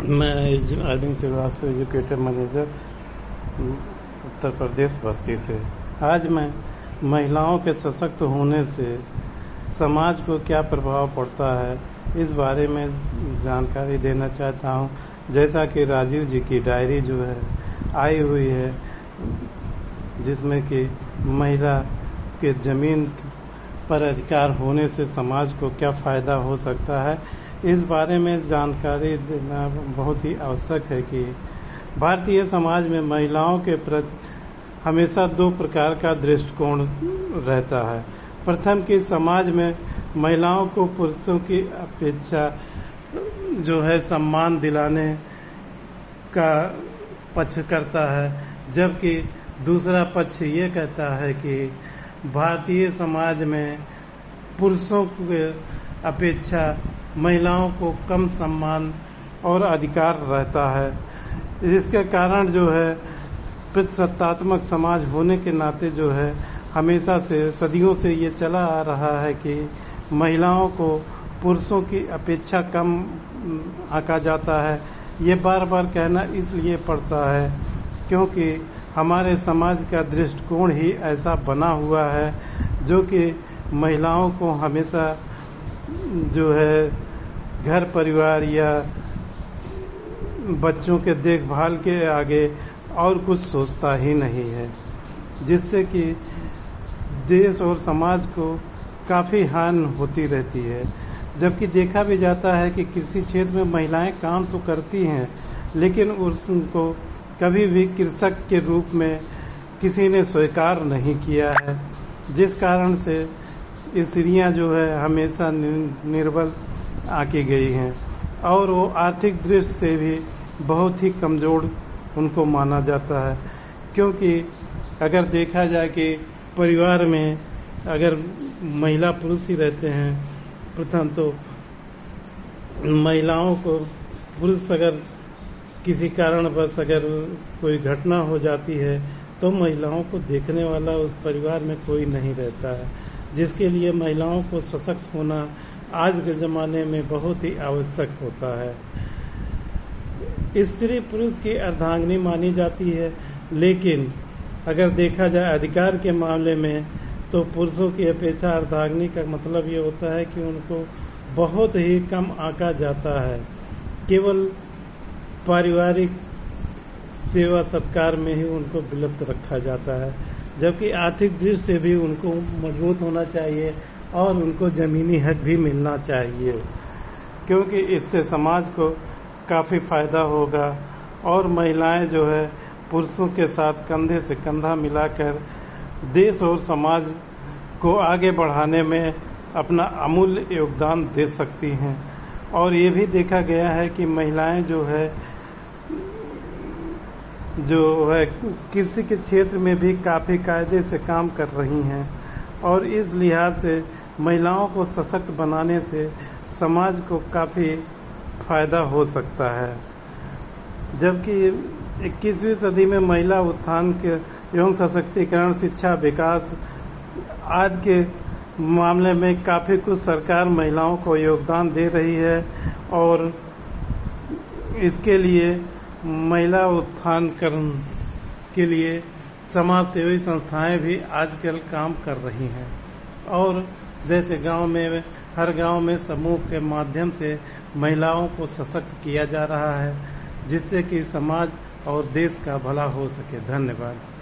मैं Arvind Srivastava, educator manager, Uttar Pradesh Basti से। आज मैं महिलाओं के सशक्त होने से समाज को क्या प्रभाव पड़ता है इस बारे में जानकारी देना चाहता हूँ। जैसा कि राजीव जी की डायरी जो है आई हुई है, जिसमें कि महिला के जमीन पर अधिकार होने से समाज को क्या फ़ायदा हो सकता है, इस बारे में जानकारी देना बहुत ही आवश्यक है कि भारतीय समाज में महिलाओं के प्रति हमेशा दो प्रकार का दृष्टिकोण रहता है। प्रथम कि समाज में महिलाओं को पुरुषों की अपेक्षा जो है सम्मान दिलाने का पक्ष करता है, जबकि दूसरा पक्ष ये कहता है कि भारतीय समाज में पुरुषों की अपेक्षा महिलाओं को कम सम्मान और अधिकार रहता है। इसके कारण जो है पितृसत्तात्मक समाज होने के नाते जो है हमेशा से सदियों से ये चला आ रहा है कि महिलाओं को पुरुषों की अपेक्षा कम आंका जाता है। ये बार बार कहना इसलिए पड़ता है क्योंकि हमारे समाज का दृष्टिकोण ही ऐसा बना हुआ है जो कि महिलाओं को हमेशा जो है घर परिवार या बच्चों के देखभाल के आगे और कुछ सोचता ही नहीं है, जिससे कि देश और समाज को काफ़ी हानि होती रहती है। जबकि देखा भी जाता है कि कृषि क्षेत्र में महिलाएं काम तो करती हैं, लेकिन उनको कभी भी कृषक के रूप में किसी ने स्वीकार नहीं किया है, जिस कारण से स्त्रियां जो है हमेशा निर्बल आकी गई हैं और वो आर्थिक दृष्टि से भी बहुत ही कमज़ोर उनको माना जाता है। क्योंकि अगर देखा जाए कि परिवार में अगर महिला पुरुष ही रहते हैं, प्रथम तो महिलाओं को पुरुष अगर किसी कारणवश अगर कोई घटना हो जाती है तो महिलाओं को देखने वाला उस परिवार में कोई नहीं रहता है, जिसके लिए महिलाओं को सशक्त होना आज के ज़माने में बहुत ही आवश्यक होता है। स्त्री पुरुष की अर्धांगिनी मानी जाती है, लेकिन अगर देखा जाए अधिकार के मामले में तो पुरुषों की अपेक्षा अर्धांगिनी का मतलब ये होता है कि उनको बहुत ही कम आंका जाता है। केवल पारिवारिक सेवा सत्कार में ही उनको विलुप्त रखा जाता है, जबकि आर्थिक दृष्टि से भी उनको मजबूत होना चाहिए और उनको ज़मीनी हक भी मिलना चाहिए, क्योंकि इससे समाज को काफ़ी फ़ायदा होगा और महिलाएं जो है पुरुषों के साथ कंधे से कंधा मिलाकर देश और समाज को आगे बढ़ाने में अपना अमूल्य योगदान दे सकती हैं। और ये भी देखा गया है कि महिलाएं जो है कृषि के क्षेत्र में भी काफ़ी कायदे से काम कर रही हैं और इस लिहाज से महिलाओं को सशक्त बनाने से समाज को काफ़ी फ़ायदा हो सकता है। जबकि 21वीं सदी में महिला उत्थान के एवं सशक्तिकरण, शिक्षा, विकास आदि के मामले में काफ़ी कुछ सरकार महिलाओं को योगदान दे रही है और इसके लिए महिला उत्थानकरण के लिए समाज सेवी संस्थाएं भी आजकल काम कर रही हैं। और जैसे हर गांव में समूह के माध्यम से महिलाओं को सशक्त किया जा रहा है, जिससे कि समाज और देश का भला हो सके। धन्यवाद।